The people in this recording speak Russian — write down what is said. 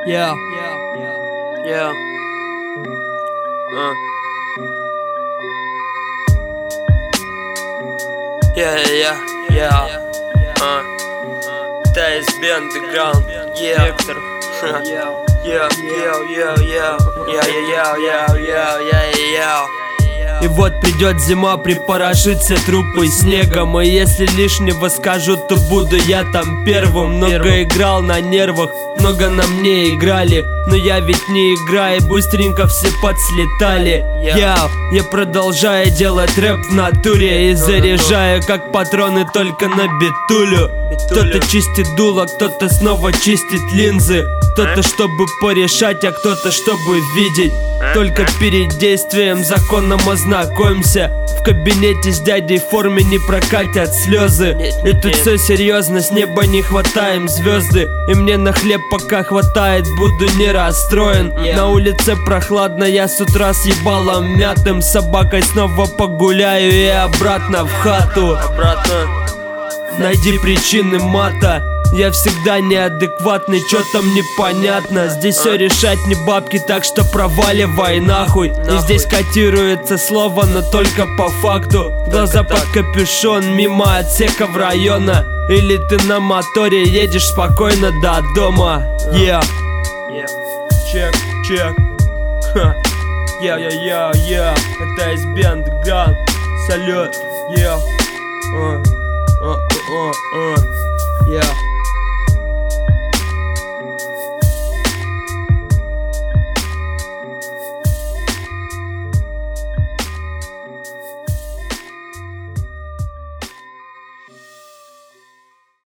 Yeah. Yeah. TSB Underground. Вектор. И вот придет зима, припорошит все трупы снегом. И если лишнего скажут, то буду я там первым. Много играл на нервах, много на мне играли, но я ведь не играю, быстренько все подслетали. Я продолжаю делать рэп в натуре и заряжаю как патроны только на битулю. Кто-то чистит дуло, кто-то снова чистит линзы, кто-то чтобы порешать, а кто-то чтобы видеть. Только перед действием законом ознакомься. В кабинете с дядей в форме не прокатят слезы. И тут все серьезно, с неба не хватаем звезды. И мне на хлеб пока хватает, буду не расстроен. На улице прохладно, я с утра с ебалом мятым. С собакой снова погуляю и обратно в хату. Найди причины мата. Я всегда неадекватный, чё там непонятно. Здесь все решать не бабки, так что проваливай нахуй. И здесь котируется слово, но только по факту. Глаза под капюшон, мимо отсеков района. Или ты на моторе едешь спокойно до дома. Чек. Это TSB Underground. Салют. Yeah.